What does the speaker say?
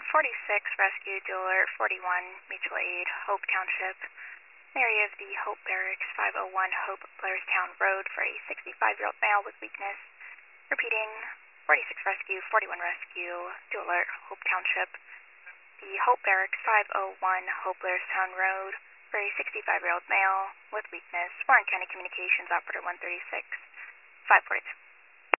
46 Rescue Dual Alert 41 Mutual Aid, Hope Township. Area of the Hope Barracks, 501 Hope Blairstown Road for a 65-year-old male with weakness. Repeating, 46 Rescue, 41 Rescue, Dual Alert, Hope Township. The Hope Barracks, 501 Hope Blairstown Road for a 65-year-old male with weakness. Warren County Communications Operator 136, 542.